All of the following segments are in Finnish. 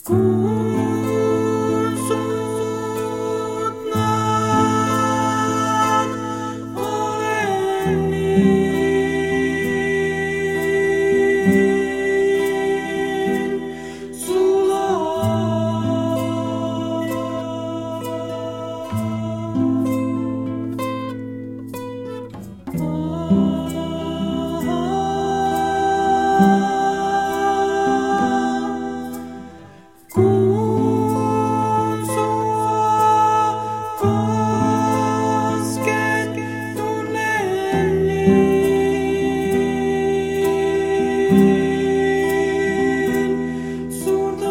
Kun sut näen, olen niin Kun sua kosken, tunnen niin suurta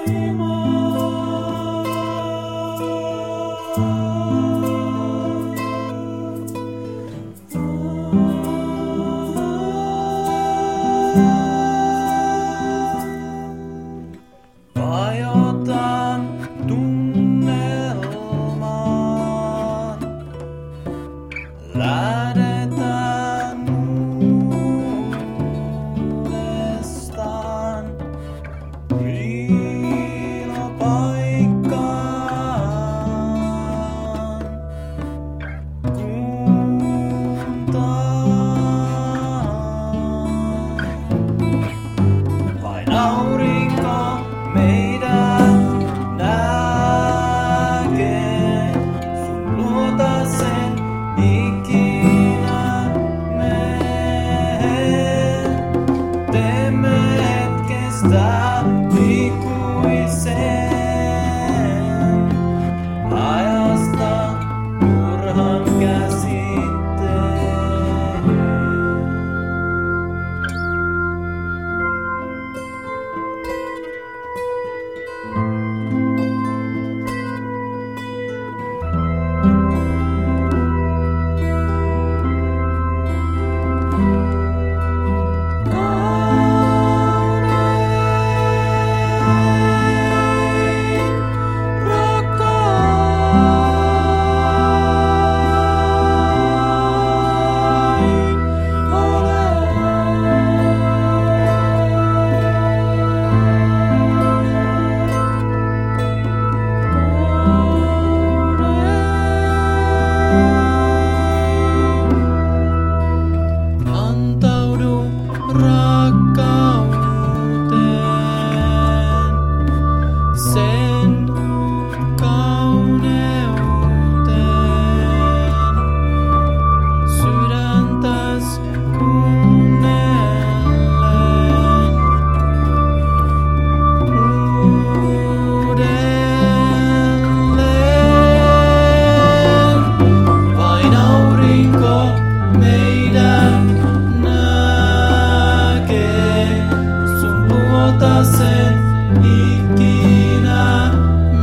Vajotan tunnelmaan, lähdetään uudestaan piilopaikkaan, kuntaan. Vain aurinko meidät näkee, sun luota sen ikinä mene. Teemme hetkestä ikuisen, ajasta turhan käsitteen. Antaudu rakkauteen, sen kauneuteen, sydäntäs kuunnellen uudelleen. Vain aurinko meidän näkee, sun luota sen ikinä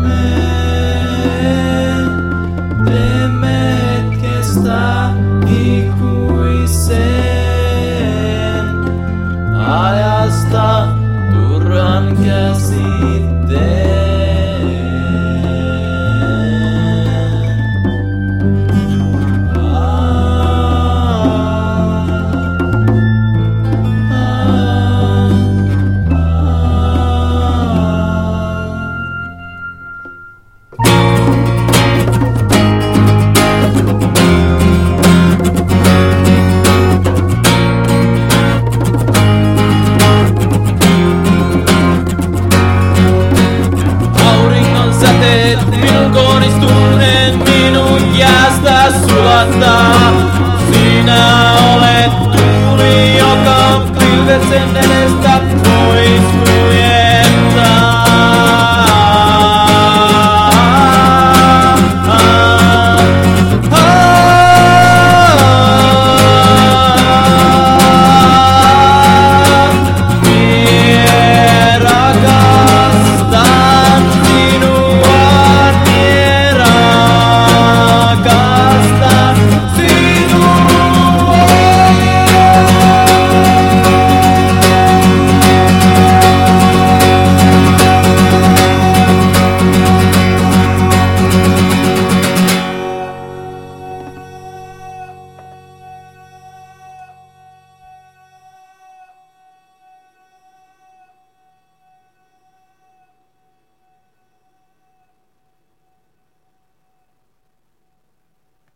mene. Teemme hetkestä ikuisen, ajasta turhan käsitteen.